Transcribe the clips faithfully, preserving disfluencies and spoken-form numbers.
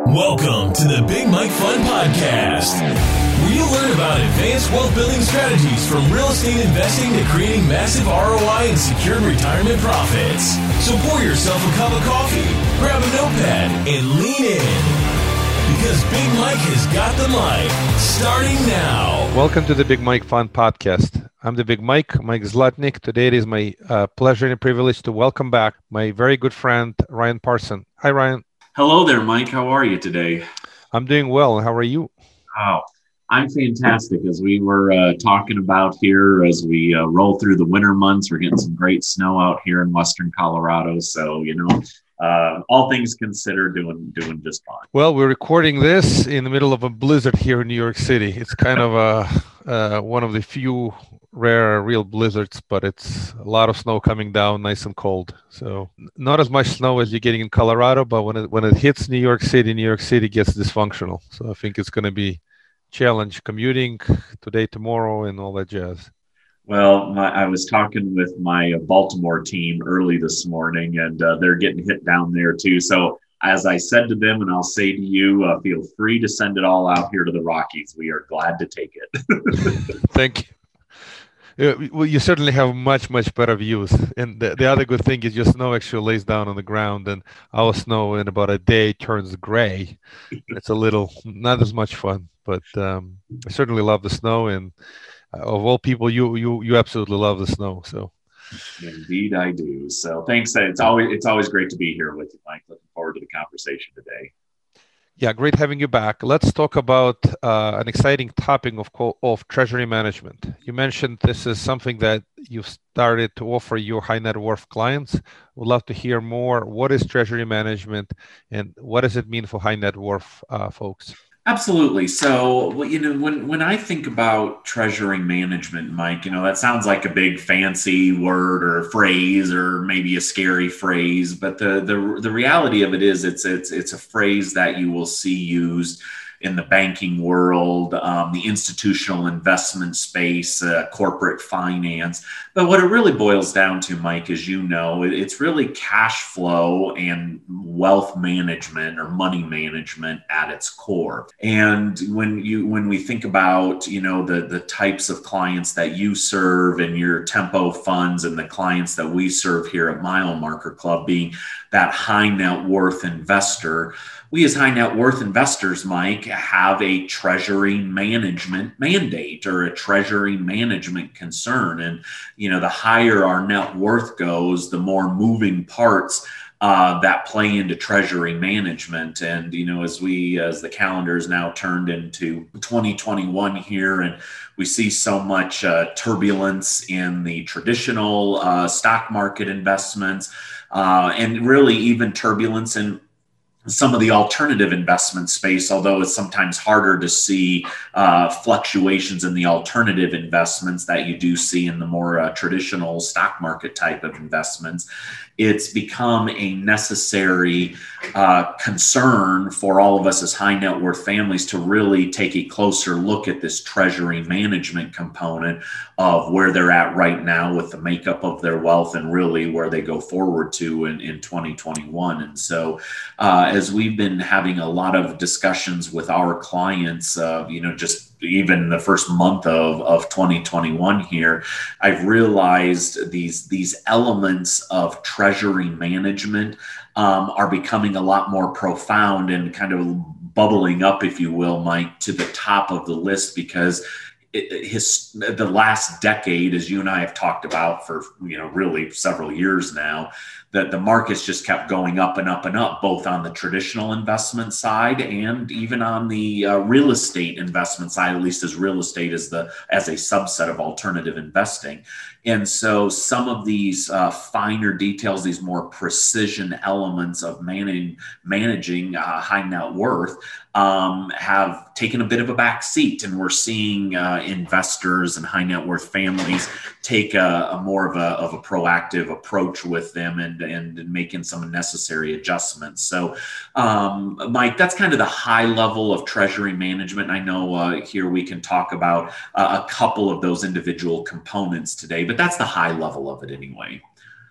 Welcome to the Big Mike Fund Podcast, where you learn about advanced wealth building strategies from real estate investing to creating massive R O I and secured retirement profits. So pour yourself a cup of coffee, grab a notepad, and lean in. Because Big Mike has got the mic, starting now. Welcome to the Big Mike Fund Podcast. I'm the Big Mike, Mike Zlotnik. Today it is my uh, pleasure and privilege to welcome back my very good friend, Ryan Parson. Hi, Ryan. Hello there, Mike. How are you today? I'm doing well. How are you? Oh, I'm fantastic. As we were uh, talking about here, as we uh, roll through the winter months, we're getting some great snow out here in western Colorado. So, you know, uh, all things considered, doing doing just fine. Well, we're recording this in the middle of a blizzard here in New York City. It's kind of a uh, one of the few rare real blizzards, but it's a lot of snow coming down, nice and cold. So not as much snow as you're getting in Colorado, but when it when it hits New York City, New York City gets dysfunctional. So I think it's going to be challenge commuting today, tomorrow, and all that jazz. Well, my, I was talking with my Baltimore team early this morning, and uh, they're getting hit down there too. So as I said to them, and I'll say to you, uh, feel free to send it all out here to the Rockies. We are glad to take it. Thank you. Uh, well, you certainly have much, much better views. And the, the other good thing is your snow actually lays down on the ground, and our snow in about a day turns gray. It's a little, not as much fun, but um, I certainly love the snow. And uh, of all people, you you you absolutely love the snow. So, indeed, I do. So, thanks. It's always it's always great to be here with you, Mike. Looking forward to the conversation today. Yeah, great having you back. Let's talk about uh, an exciting topic of of treasury management. You mentioned this is something that you've started to offer your high net worth clients. Would love to hear more. What is treasury management, and what does it mean for high net worth uh, folks? Absolutely. So, you know, when, when I think about treasury management, Mike, you know, that sounds like a big fancy word or phrase, or maybe a scary phrase. But the the the reality of it is, it's it's it's a phrase that you will see used in the banking world, um, the institutional investment space, uh, corporate finance. But what it really boils down to, Mike, as you know, it, it's really cash flow and wealth management or money management at its core. And when you when we think about, you know, the the types of clients that you serve and your Tempo funds and the clients that we serve here at Mile Marker Club, being that high net worth investor, we as high net worth investors, Mike, have a treasury management mandate or a treasury management concern. And, you know, the higher our net worth goes, the more moving parts uh, that play into treasury management. And, you know, as we, as the calendar is now turned into twenty twenty-one here, and we see so much uh, turbulence in the traditional uh, stock market investments, uh, and really even turbulence in some of the alternative investment space, although it's sometimes harder to see uh, fluctuations in the alternative investments that you do see in the more uh, traditional stock market type of investments. It's become a necessary uh, concern for all of us as high net worth families to really take a closer look at this treasury management component of where they're at right now with the makeup of their wealth and really where they go forward to in, in twenty twenty-one. And so uh, as we've been having a lot of discussions with our clients, uh, you know, just even the first month of, of twenty twenty-one here, I've realized these, these elements of treasury management um, are becoming a lot more profound and kind of bubbling up, if you will, Mike, to the top of the list, because it, his, the last decade, as you and I have talked about for, you know, really several years now, that the markets just kept going up and up and up, both on the traditional investment side and even on the uh, real estate investment side, at least as real estate is the as a subset of alternative investing. And so some of these uh, finer details, these more precision elements of managing, managing uh, high net worth um, have taken a bit of a back seat. And we're seeing uh, investors and high net worth families take a, a more of a, of a proactive approach with them and, and making some necessary adjustments. So, um, Mike, that's kind of the high level of treasury management. I know uh, here we can talk about uh, a couple of those individual components today, but that's the high level of it anyway.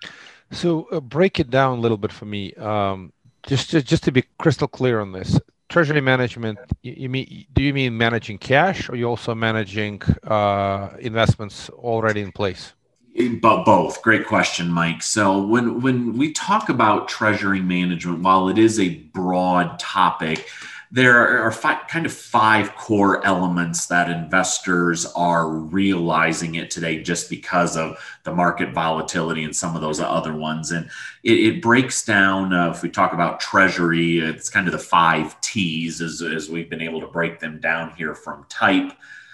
So uh, break it down a little bit for me. Um, just, to, just to be crystal clear on this. treasury management, you, you mean, do you mean managing cash, or you also managing uh, investments already in place? But both. Great question, Mike. So when when we talk about treasury management, while it is a broad topic, there are five, kind of five core elements that investors are realizing it today just because of the market volatility and some of those other ones. And it, it breaks down, uh, if we talk about treasury, it's kind of the five T's as, as we've been able to break them down here, from type,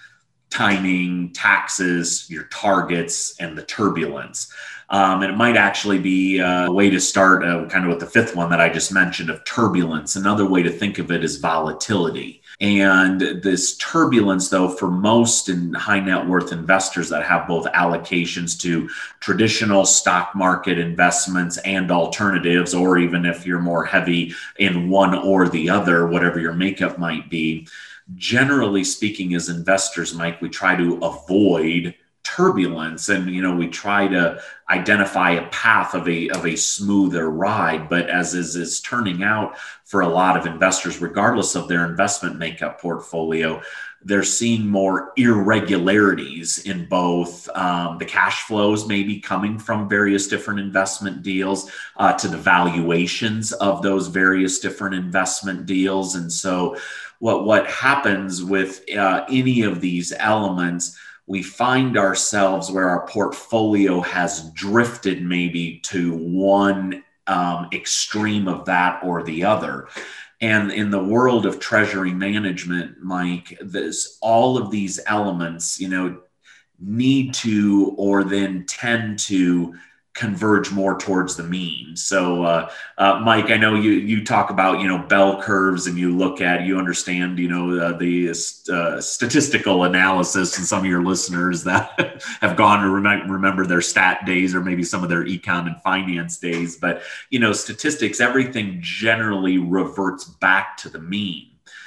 timing, taxes, your targets, and the turbulence. Um, and it might actually be a way to start uh, kind of with the fifth one that I just mentioned of turbulence. Another way to think of it is volatility. And this turbulence, though, for most and high net worth investors that have both allocations to traditional stock market investments and alternatives, or even if you're more heavy in one or the other, whatever your makeup might be, generally speaking, as investors, Mike, we try to avoid turbulence, and you know we try to identify a path of a of a smoother ride. But as is is turning out for a lot of investors, regardless of their investment makeup portfolio, they're seeing more irregularities in both um, the cash flows maybe coming from various different investment deals uh, to the valuations of those various different investment deals. And so what what happens with uh, any of these elements, we find ourselves where our portfolio has drifted maybe to one um, extreme of that or the other. And in the world of treasury management, Mike, there's all of these elements, you know, need to or then tend to converge more towards the mean. So, uh, uh, Mike, I know you you talk about, you know, bell curves, and you look at, you understand, you know, uh, the uh, statistical analysis, and some of your listeners that have gone to rem- remember their stat days, or maybe some of their econ and finance days. But, you know, statistics, everything generally reverts back to the mean.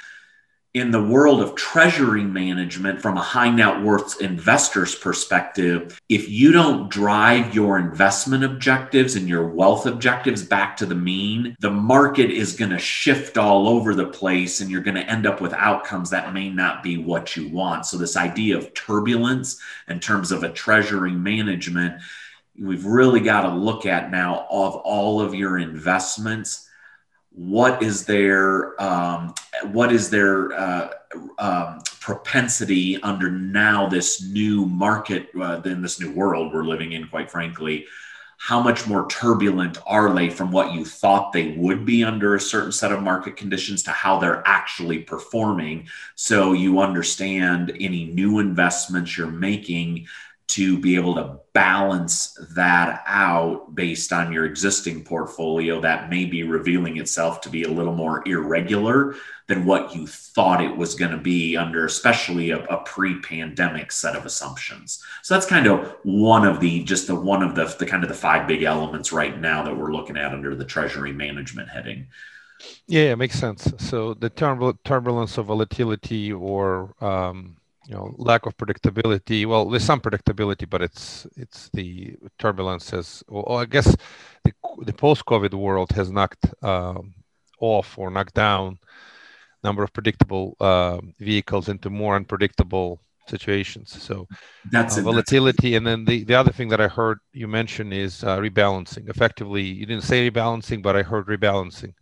In the world of treasury management, from a high net worth investor's perspective, if you don't drive your investment objectives and your wealth objectives back to the mean, the market is going to shift all over the place, and you're going to end up with outcomes that may not be what you want. So this idea of turbulence in terms of a treasury management, we've really got to look at now of all of your investments. What is their um, what is their uh, um, propensity under now this new market, uh, in this new world we're living in, quite frankly? How much more turbulent are they from what you thought they would be under a certain set of market conditions to how they're actually performing? So you understand any new investments you're making to be able to balance that out based on your existing portfolio that may be revealing itself to be a little more irregular than what you thought it was going to be under especially a, a pre-pandemic set of assumptions. So that's kind of one of the, just the one of the, the kind of the five big elements right now that we're looking at under the treasury management heading. Yeah, it makes sense. So the turbul- turbulence of volatility, or um, you know, lack of predictability. Well, there's some predictability, but it's it's the turbulence has. Well, I guess the the post-COVID world has knocked um, off or knocked down a number of predictable uh, vehicles into more unpredictable situations. So that's uh, it, volatility, that's and then the the other thing that I heard you mention is uh, rebalancing. Effectively, you didn't say rebalancing, but I heard rebalancing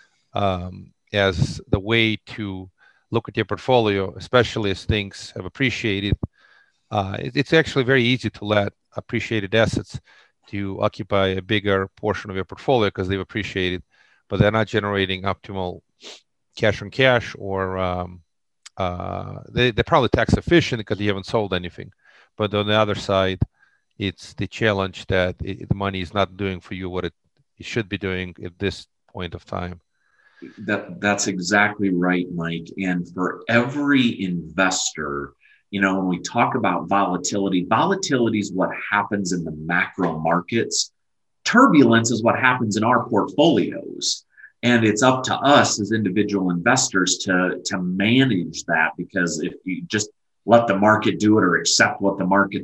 um, as the way to look at your portfolio, especially as things have appreciated. Uh, it, it's actually very easy to let appreciated assets to occupy a bigger portion of your portfolio because they've appreciated, but they're not generating optimal cash on cash, or um, uh, they, they're probably tax efficient because you haven't sold anything. But on the other side, it's the challenge that it, the money is not doing for you what it, it should be doing at this point of time. That that's exactly right, Mike. And for every investor, you know, when we talk about volatility, volatility is what happens in the macro markets. Turbulence is what happens in our portfolios. And it's up to us as individual investors to, to manage that, because if you just let the market do it or accept what the market's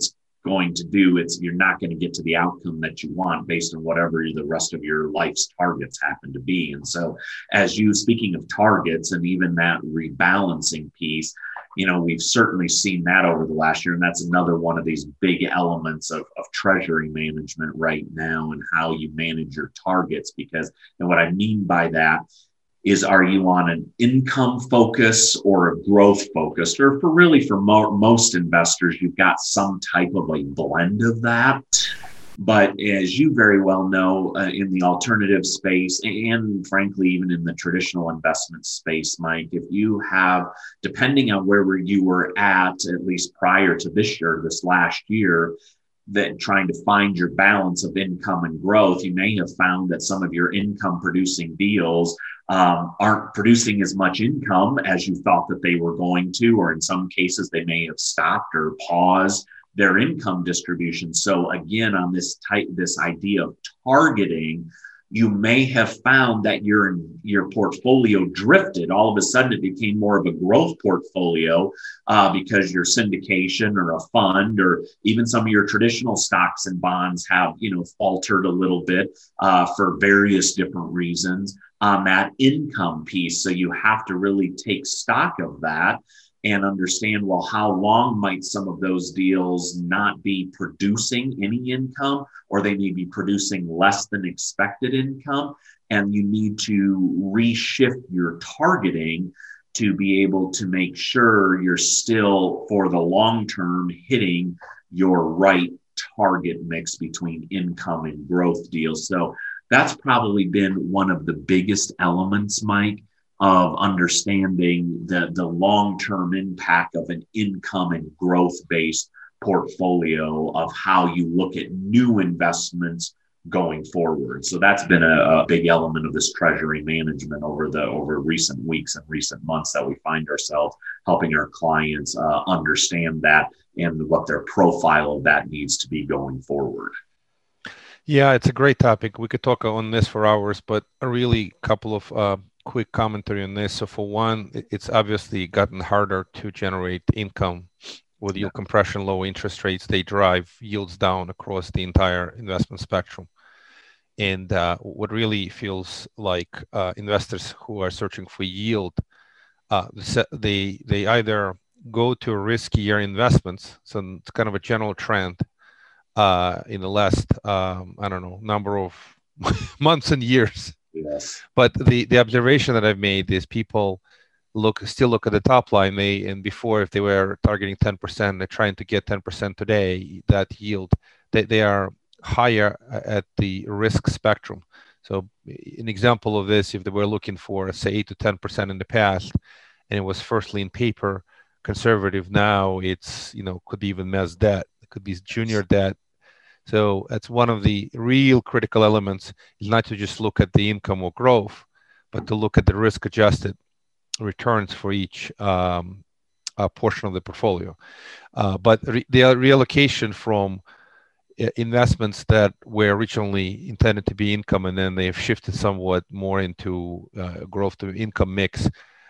going to do, it's you're not going to get to the outcome that you want based on whatever the rest of your life's targets happen to be. And so as you, speaking of targets and even that rebalancing piece, you know, we've certainly seen that over the last year. And that's another one of these big elements of, of treasury management right now and how you manage your targets. Because, and what I mean by that is, are you on an income focus or a growth focused? Or for really for mo- most investors, you've got some type of a blend of that. But as you very well know, uh, in the alternative space, and frankly, even in the traditional investment space, Mike, if you have, depending on where you were at, at least prior to this year, this last year, that trying to find your balance of income and growth, you may have found that some of your income producing deals um, aren't producing as much income as you thought that they were going to, or in some cases, they may have stopped or paused their income distribution. So again, on this type, this idea of targeting, you may have found that your, your portfolio drifted. All of a sudden, it became more of a growth portfolio uh, because your syndication or a fund or even some of your traditional stocks and bonds have, you know, faltered a little bit uh, for various different reasons on that income piece. So you have to really take stock of that and understand, well, how long might some of those deals not be producing any income, or they may be producing less than expected income, and you need to reshift your targeting to be able to make sure you're still, for the long term, hitting your right target mix between income and growth deals. So that's probably been one of the biggest elements, Mike, of understanding the, the long-term impact of an income and growth-based portfolio, of how you look at new investments going forward. So that's been a, a big element of this treasury management over the over recent weeks and recent months, that we find ourselves helping our clients uh, understand that and what their profile of that needs to be going forward. Yeah, it's a great topic. We could talk on this for hours, but a really couple of uh, quick commentary on this. So for one, it's obviously gotten harder to generate income with yield compression, low interest rates. They drive yields down across the entire investment spectrum. And uh, what really feels like uh, investors who are searching for yield, uh, they they either go to riskier investments. So it's kind of a general trend uh, in the last, um, I don't know, number of months and years. Yes. But the, the observation that I've made is people look still look at the top line. They and before, if they were targeting ten percent, they're trying to get ten percent today. That yield, they, they are higher at the risk spectrum. So an example of this, if they were looking for, say, eight to ten percent in the past, and it was first lien paper, conservative, now it's, you know, could be even mezz debt. It could be junior debt. So that's one of the real critical elements, is not to just look at the income or growth, but to look at the risk-adjusted returns for each um, uh, portion of the portfolio. Uh, but re- the reallocation from uh, investments that were originally intended to be income, and then they've shifted somewhat more into uh, growth to income mix,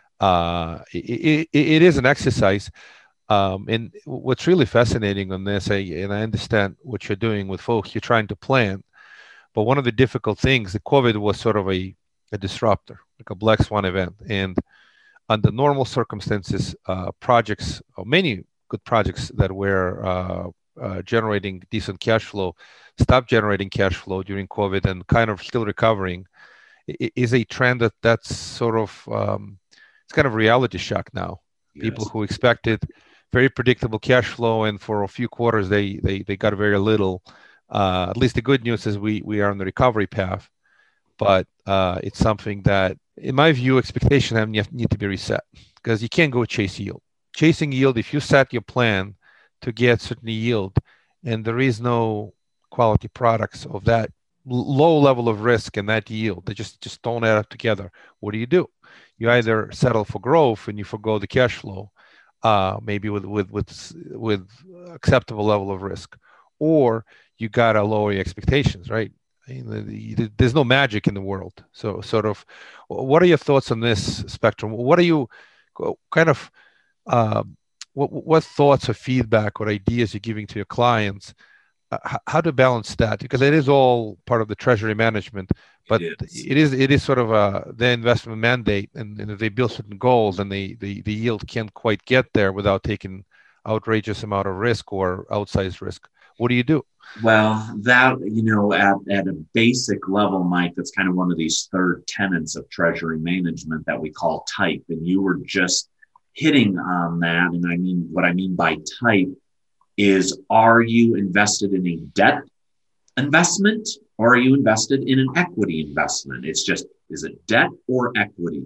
uh, it, it, it is an exercise. Um, and what's really fascinating on this, I, and I understand what you're doing with folks, you're trying to plan, but one of the difficult things, the COVID was sort of a, a disruptor, like a black swan event. And under normal circumstances, uh, projects, or many good projects that were uh, uh, generating decent cash flow, stopped generating cash flow during COVID and kind of still recovering, it is a trend that that's sort of, um, it's kind of reality shock now. Yes. People who expected very predictable cash flow, and for a few quarters they they they got very little. Uh, at least the good news is we we are on the recovery path, but uh, it's something that, in my view, expectations need to be reset, because you can't go chase yield. Chasing yield, if you set your plan to get certain yield, and there is no quality products of that low level of risk and that yield, they just just don't add up together. What do you do? You either settle for growth and you forgo the cash flow, uh, maybe with, with with with acceptable level of risk, or you gotta lower your expectations, right? I mean, there's no magic in the world. So, sort of, what are your thoughts on this spectrum? What are you kind of uh, what what thoughts or feedback or ideas you're giving to your clients, uh, how to balance that, because it is all part of the treasury management, but it is it is, it is sort of a the investment mandate, and, and if they build certain goals and they the, the yield can't quite get there without taking outrageous amount of risk or outsized risk. What do you do? Well, that, you know, at, at a basic level, Mike, that's kind of one of these third tenets of treasury management that we call type. And you were just hitting on that. And I mean, what I mean by type is, are you invested in a debt investment or are you invested in an equity investment? It's just, is it debt or equity?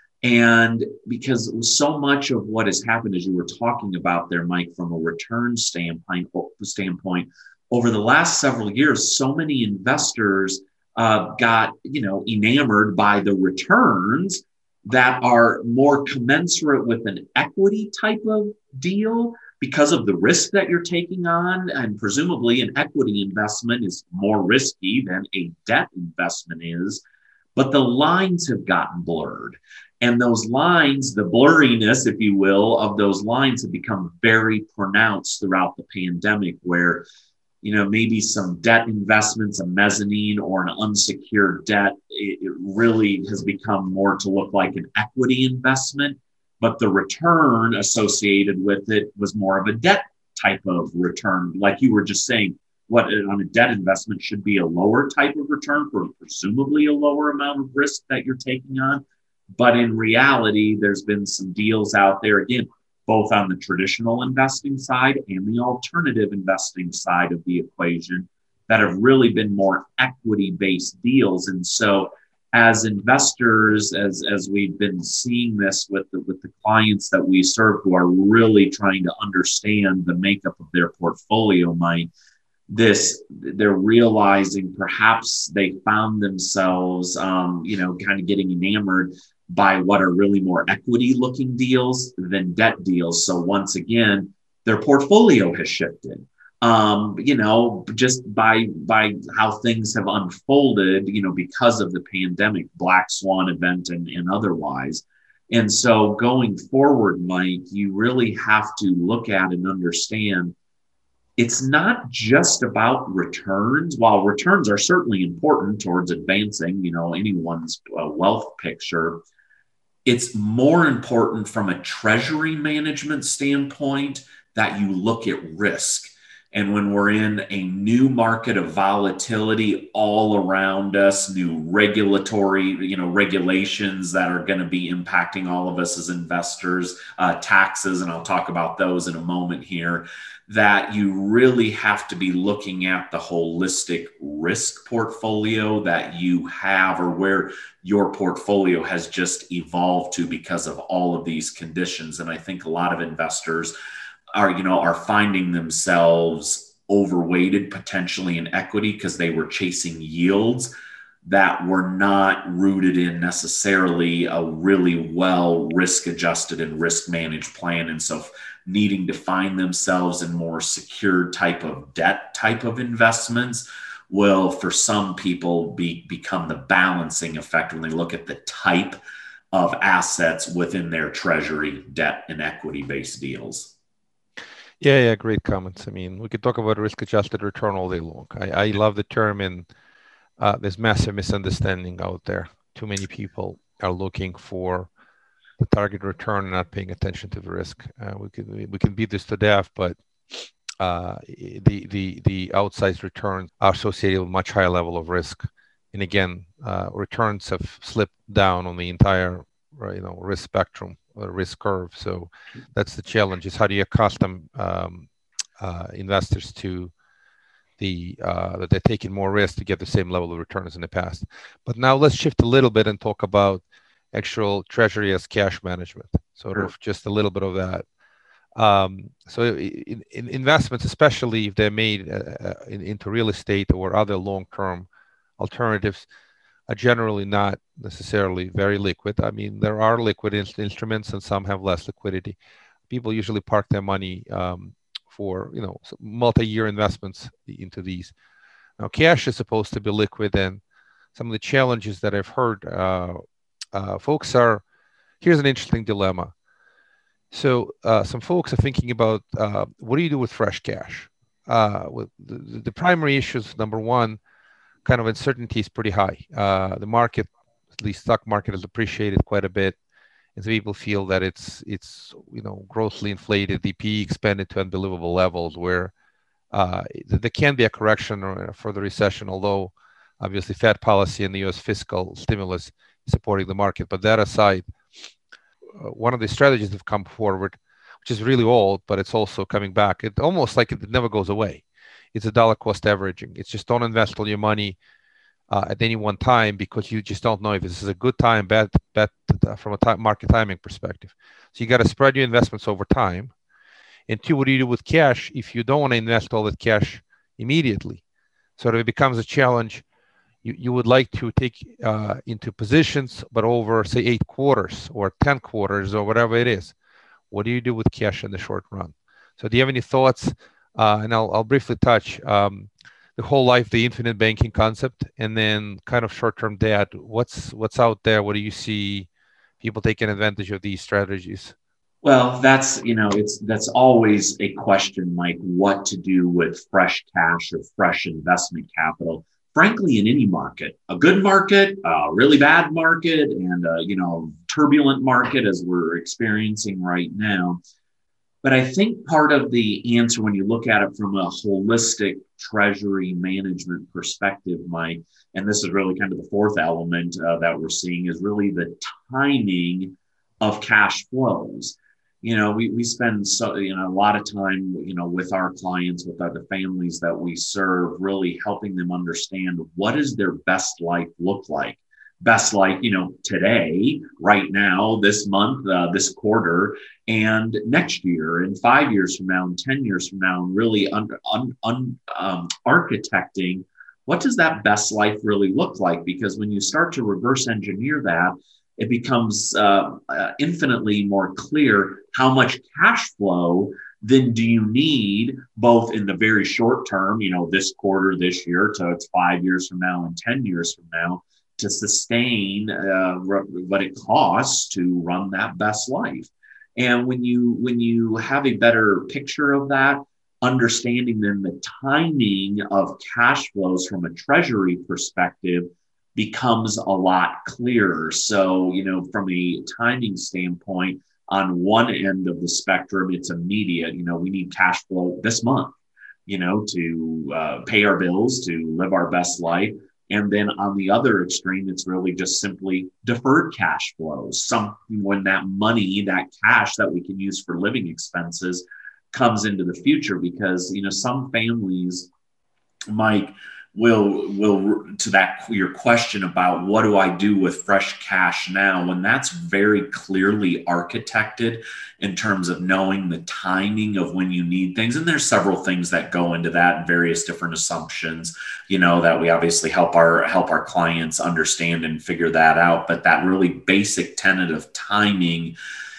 And because so much of what has happened, as you were talking about there, Mike, from a return standpoint, standpoint over the last several years, so many investors uh, got, you know, enamored by the returns that are more commensurate with an equity type of deal because of the risk that you're taking on. And presumably an equity investment is more risky than a debt investment is. But the lines have gotten blurred. And those lines, the blurriness, if you will, of those lines have become very pronounced throughout the pandemic, where, you know, maybe some debt investments, a mezzanine or an unsecured debt, it, it really has become more to look like an equity investment, but the return associated with it was more of a debt type of return. Like you were just saying, what on a debt investment should be a lower type of return for presumably a lower amount of risk that you're taking on. But in reality, there's been some deals out there, again, both on the traditional investing side and the alternative investing side of the equation, that have really been more equity-based deals. And so as investors, as, as we've been seeing this with the, with the clients that we serve who are really trying to understand the makeup of their portfolio, Mike, this, they're realizing perhaps they found themselves, um, you know, kind of getting enamored by what are really more equity looking deals than debt deals. So once again, their portfolio has shifted, um, you know, just by, by how things have unfolded, you know, because of the pandemic, black swan event and, and otherwise. And so going forward, Mike, you really have to look at and understand it's not just about returns. While returns are certainly important towards advancing, you know, anyone's uh, wealth picture, it's more important from a treasury management standpoint that you look at risk. And when we're in a new market of volatility all around us, new regulatory, you know, regulations that are going to be impacting all of us as investors, uh, taxes, and I'll talk about those in a moment here, that you really have to be looking at the holistic risk portfolio that you have, or where your portfolio has just evolved to because of all of these conditions. And I think a lot of investors are, you know, are finding themselves overweighted potentially in equity because they were chasing yields that were not rooted in necessarily a really well risk adjusted and risk managed plan. And so needing to find themselves in more secure type of debt type of investments will, for some people, be become the balancing effect when they look at the type of assets within their treasury, debt, and equity based deals. Yeah, yeah, great comments. I mean, we could talk about risk-adjusted return all day long. I, I love the term, and uh, there's massive misunderstanding out there. Too many people are looking for the target return and not paying attention to the risk. Uh, we can we can beat this to death, but uh, the the the outsized returns are associated with much higher level of risk. And again, uh, returns have slipped down on the entire, you know, risk spectrum. Or risk curve. So that's the challenge, is how do you accustom um, uh, investors to the uh, that they're taking more risk to get the same level of returns in the past. But now let's shift a little bit and talk about actual treasury as cash management, sort of just a little bit of that. Um, so in, in investments, especially if they're made uh, in, into real estate or other long-term alternatives, are generally not necessarily very liquid. I mean, there are liquid in- instruments and some have less liquidity. People usually park their money um, for, you know, multi-year investments into these. Now, cash is supposed to be liquid, and some of the challenges that I've heard, uh, uh, folks are, here's an interesting dilemma. So uh, some folks are thinking about uh, what do you do with fresh cash? Uh, with the, the primary issues, number one, kind of uncertainty is pretty high. Uh, the market, at least stock market, has appreciated quite a bit, and so people feel that it's it's you know grossly inflated. The P E expanded to unbelievable levels, where uh, there can be a correction or for the recession, although obviously Fed policy and the U S fiscal stimulus is supporting the market. But that aside, uh, one of the strategies that have come forward, which is really old, but it's also coming back. It almost like it never goes away. It's a dollar cost averaging. It's just don't invest all your money uh, at any one time, because you just don't know if this is a good time, bad, bad uh, from a time, market timing perspective. So you got to spread your investments over time. And two, what do you do with cash if you don't want to invest all that cash immediately? So it becomes a challenge. You, you would like to take uh, into positions, but over, say, eight quarters or ten quarters or whatever it is. What do you do with cash in the short run? So do you have any thoughts? Uh, and I'll, I'll briefly touch um, the whole life, the infinite banking concept, and then kind of short-term debt. What's what's out there? What do you see people taking advantage of these strategies? Well, that's, you know, it's, that's always a question, Mike, what to do with fresh cash or fresh investment capital. Frankly, in any market, a good market, a really bad market, and a, you know, turbulent market as we're experiencing right now. But I think part of the answer, when you look at it from a holistic treasury management perspective, Mike, and this is really kind of the fourth element uh, that we're seeing, is really the timing of cash flows. You know, we, we spend so, you know, a lot of time, you know, with our clients, with other families that we serve, really helping them understand what does their best life look like. Best life, you know, today, right now, this month, uh, this quarter, and next year, and five years from now, and ten years from now, and really un, un, un, um, architecting what does that best life really look like? Because when you start to reverse engineer that, it becomes uh, uh, infinitely more clear how much cash flow then do you need, both in the very short term, you know, this quarter, this year, to it's five years from now and ten years from now, to sustain uh, what it costs to run that best life. And when you when you have a better picture of that, understanding then the timing of cash flows from a treasury perspective becomes a lot clearer. So, you know, from a timing standpoint, on one end of the spectrum, it's immediate. You know, we need cash flow this month, you know, to uh, pay our bills, to live our best life. And then on the other extreme, it's really just simply deferred cash flows. Some, when that money, that cash that we can use for living expenses comes into the future, because, you know, some families, Mike, will, will to that, your question about what do I do with fresh cash now, when that's very clearly architected in terms of knowing the timing of when you need things. And there's several things that go into that, and various different assumptions, you know, that we obviously help our, help our clients understand and figure that out. But that really basic tenet of timing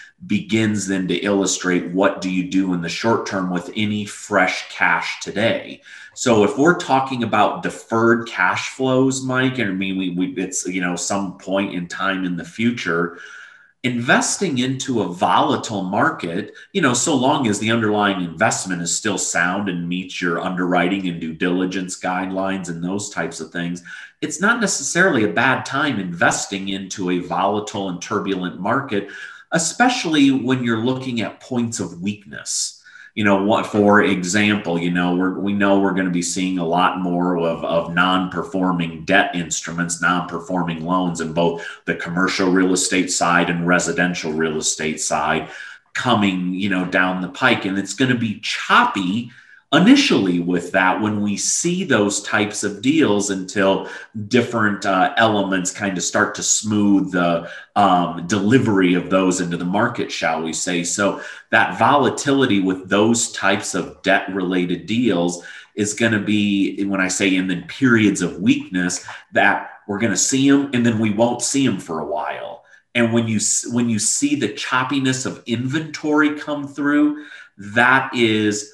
begins then to illustrate what do you do in the short term with any fresh cash today. So if we're talking about deferred cash flows, Mike, and I mean, we, we it's, you know, some point in time in the future, investing into a volatile market, you know, so long as the underlying investment is still sound and meets your underwriting and due diligence guidelines and those types of things, it's not necessarily a bad time investing into a volatile and turbulent market, especially when you're looking at points of weakness. You know, what, for example, you know, we're, we know we're going to be seeing a lot more of, of non-performing debt instruments, non-performing loans in both the commercial real estate side and residential real estate side coming, you know, down the pike. And it's going to be choppy initially with that when we see those types of deals, until different uh, elements kind of start to smooth the um, delivery of those into the market, shall we say. So that volatility with those types of debt related deals is going to be, when I say in the periods of weakness, that we're going to see them and then we won't see them for a while. And when you when you see the choppiness of inventory come through, that is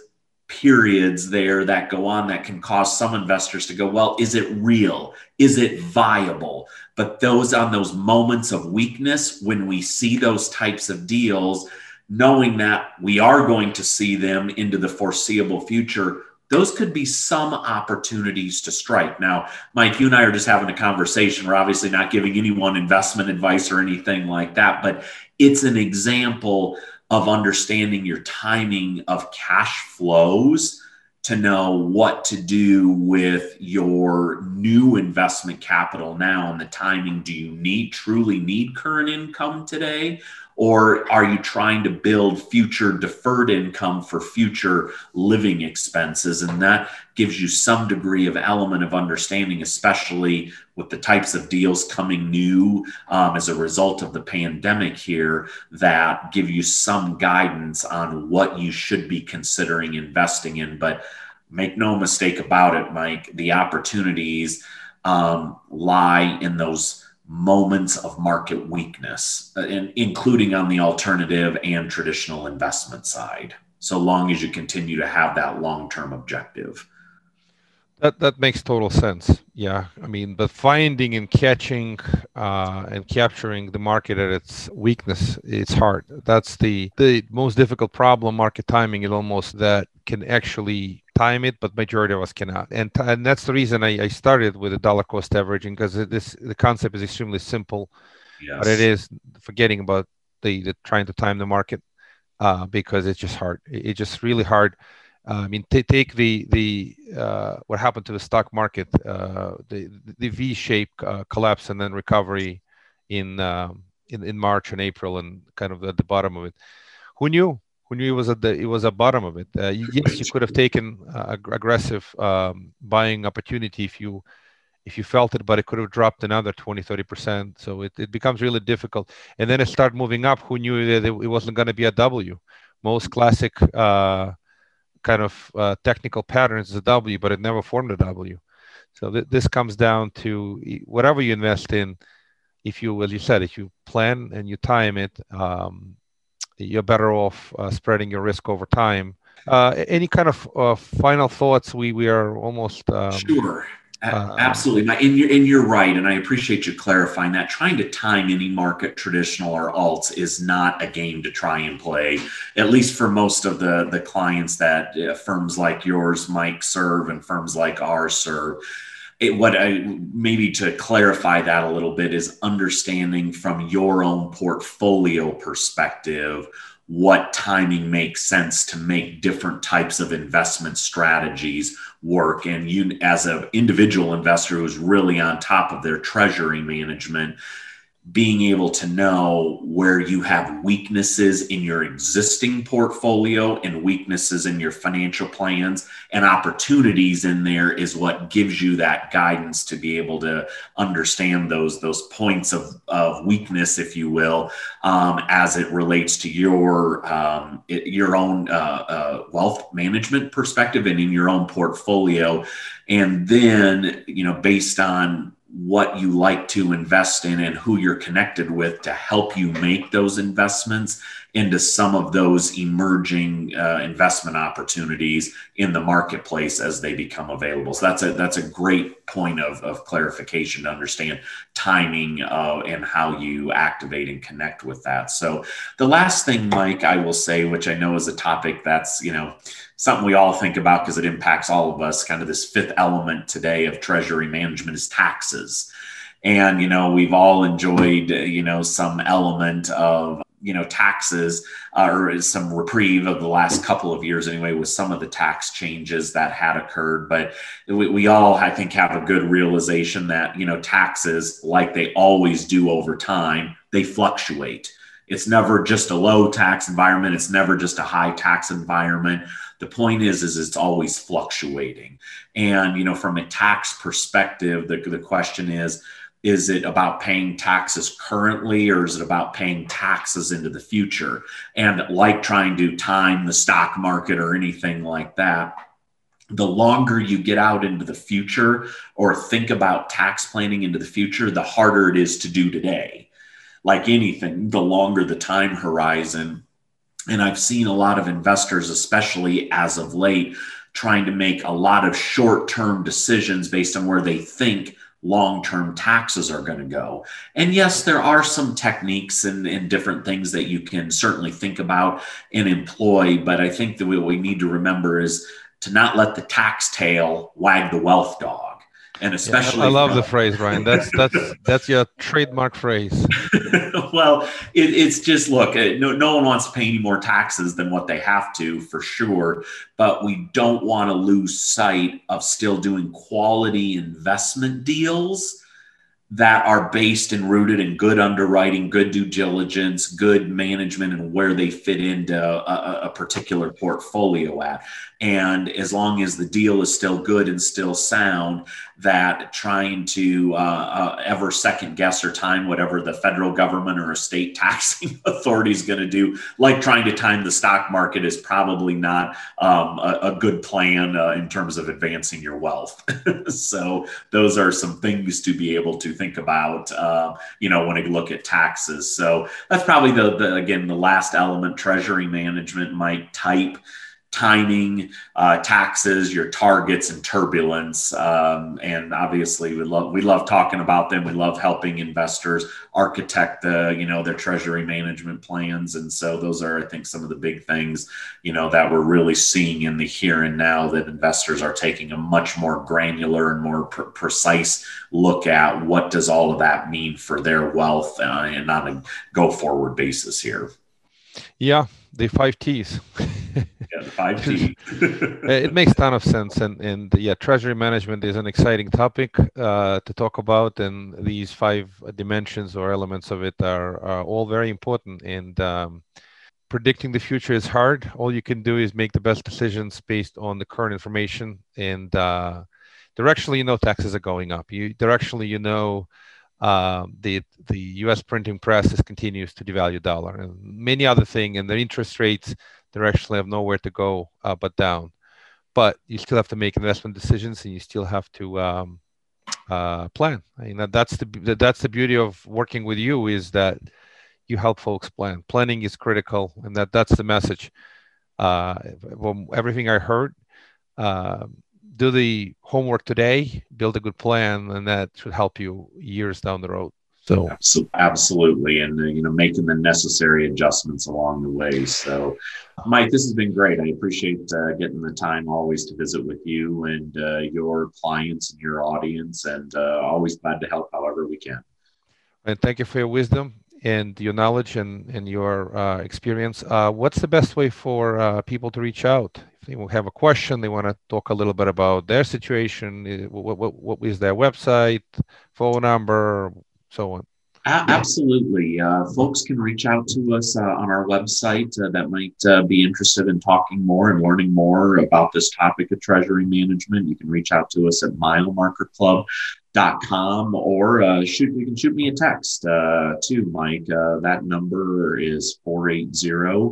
periods there that go on that can cause some investors to go, well, is it real? Is it viable? But those on those moments of weakness, when we see those types of deals, knowing that we are going to see them into the foreseeable future, those could be some opportunities to strike. Now, Mike, you and I are just having a conversation. We're obviously not giving anyone investment advice or anything like that, but it's an example of understanding your timing of cash flows to know what to do with your new investment capital now and the timing. Do you need truly need current income today? Or are you trying to build future deferred income for future living expenses? And that gives you some degree of element of understanding, especially with the types of deals coming new um, as a result of the pandemic here, that give you some guidance on what you should be considering investing in. But make no mistake about it, Mike, the opportunities um, lie in those moments of market weakness, and including on the alternative and traditional investment side, so long as you continue to have that long-term objective. That that makes total sense. Yeah, I mean, but finding and catching uh, and capturing the market at its weakness, it's hard. That's the the most difficult problem. Market timing is almost that can actually time it, but majority of us cannot. And and that's the reason I, I started with the dollar cost averaging, because this the concept is extremely simple, yes. But it is forgetting about the, the trying to time the market uh, because it's just hard. It's just really hard. Uh, I mean, t- take the the uh, what happened to the stock market, uh, the the V-shaped uh, collapse and then recovery in, um, in in March and April, and kind of at the bottom of it. Who knew? Who knew it was at the it was a bottom of it? Uh, yes, you could have taken uh, aggressive um, buying opportunity if you if you felt it, but it could have dropped another twenty, thirty percent. So it, it becomes really difficult. And then it started moving up. Who knew that it wasn't going to be a W? Most classic uh, kind of uh, technical patterns is a W, but it never formed a W. So th- this comes down to whatever you invest in. If you, as you said, if you plan and you time it, um, you're better off uh, spreading your risk over time. Uh, any kind of uh, final thoughts? We we are almost um, sure. Uh, Absolutely. And you're, and you're right. And I appreciate you clarifying that. Trying to time any market, traditional or alts, is not a game to try and play, at least for most of the, the clients that uh, firms like yours, Mike, serve, and firms like ours serve. It, what I maybe to clarify that a little bit is understanding from your own portfolio perspective what timing makes sense to make different types of investment strategies work. And you, as an individual investor who's really on top of their treasury management, being able to know where you have weaknesses in your existing portfolio and weaknesses in your financial plans and opportunities in there is what gives you that guidance to be able to understand those, those points of, of weakness, if you will, um, as it relates to your, um, it, your own uh, uh, wealth management perspective and in your own portfolio. And then, you know, based on what you like to invest in and who you're connected with to help you make those investments into some of those emerging uh, investment opportunities in the marketplace as they become available. So that's a that's a great point of, of clarification to understand timing uh, and how you activate and connect with that. So the last thing, Mike, I will say, which I know is a topic that's, you know, something we all think about because it impacts all of us, kind of this fifth element today of treasury management, is taxes. And, you know, we've all enjoyed, you know, some element of, you know, taxes uh, or some reprieve of the last couple of years anyway, with some of the tax changes that had occurred. But we, we all, I think, have a good realization that, you know, taxes, like they always do over time, they fluctuate. It's never just a low tax environment. It's never just a high tax environment. The point is, is it's always fluctuating. And, you know, from a tax perspective, the, the question is, is it about paying taxes currently, or is it about paying taxes into the future? And like trying to time the stock market or anything like that, the longer you get out into the future or think about tax planning into the future, the harder it is to do today. Like anything, the longer the time horizon. And I've seen a lot of investors, especially as of late, trying to make a lot of short-term decisions based on where they think long-term taxes are going to go. And yes, there are some techniques and, and different things that you can certainly think about and employ. But I think that what we need to remember is to not let the tax tail wag the wealth dog. And especially, yeah, I love from, the phrase, Ryan. That's that's that's your trademark phrase. Well, it, it's just look. No, no one wants to pay any more taxes than what they have to, for sure. But we don't want to lose sight of still doing quality investment deals that are based and rooted in good underwriting, good due diligence, good management, and where they fit into a, a particular portfolio at. And as long as the deal is still good and still sound, that trying to uh, uh, ever second guess or time whatever the federal government or a state taxing authority is going to do, like trying to time the stock market, is probably not um, a, a good plan uh, in terms of advancing your wealth. So those are some things to be able to think about, uh, you know, when you look at taxes. So that's probably the, the again, the last element. Treasury management might type timing, uh, taxes, your targets, and turbulence. Um, and obviously we love, we love talking about them. We love helping investors architect the, you know, their treasury management plans. And so those are, I think, some of the big things, you know, that we're really seeing in the here and now, that investors are taking a much more granular and more pr- precise look at what does all of that mean for their wealth, uh, and on a go forward basis here. Yeah. The five T's. Yeah, the five T's. It makes a ton of sense. And, and yeah, treasury management is an exciting topic uh, to talk about. And these five dimensions or elements of it are, are all very important. And um, predicting the future is hard. All you can do is make the best decisions based on the current information. And uh, directionally, you know, taxes are going up. You directionally, you know, Uh, the the U S printing press is, continues to devalue dollar, and many other things, and the interest rates directionally have nowhere to go uh, but down. But you still have to make investment decisions, and you still have to um, uh, plan. I mean, that's the that's the beauty of working with you, is that you help folks plan. Planning is critical, and that that's the message. Uh, from everything I heard, Uh, do the homework today, build a good plan, and that should help you years down the road. So absolutely, and uh, you know, making the necessary adjustments along the way. So, Mike, this has been great. I appreciate uh, getting the time always to visit with you and uh, your clients and your audience, and uh, always glad to help however we can. And thank you for your wisdom and your knowledge and, and your uh, experience. Uh, what's the best way for uh, people to reach out? If they have a question, they want to talk a little bit about their situation, what, what, what is their website, phone number, so on? Absolutely. Uh, folks can reach out to us uh, on our website uh, that might uh, be interested in talking more and learning more about this topic of treasury management. You can reach out to us at mile marker club dot com, or uh, shoot, you can shoot me a text uh, too, Mike. Uh, that number is four eight zero,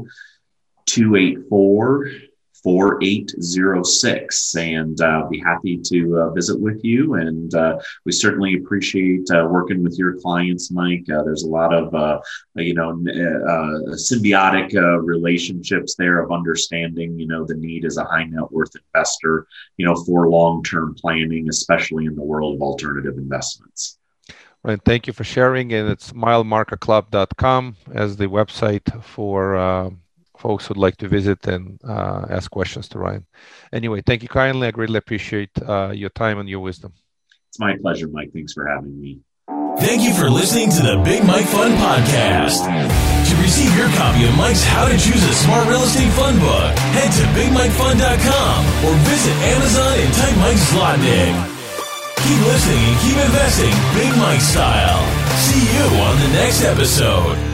two eight four, four eight zero six, and I'll uh, be happy to uh, visit with you. And uh, we certainly appreciate uh, working with your clients, Mike. Uh, there's a lot of, uh, you know, uh, symbiotic uh, relationships there of understanding, you know, the need as a high net worth investor, you know, for long-term planning, especially in the world of alternative investments. Right. Thank you for sharing. And it's mile marker club dot com as the website for uh, folks who'd like to visit and uh, ask questions to Ryan. Anyway, thank you kindly. I greatly appreciate uh, your time and your wisdom. It's my pleasure, Mike. Thanks for having me. Thank you for listening to the Big Mike Fund Podcast. To receive your copy of Mike's How to Choose a Smart Real Estate Fund book, head to big mike fund dot com or visit Amazon and type Mike Zlotnick. Keep listening and keep investing Big Mike style. See you on the next episode.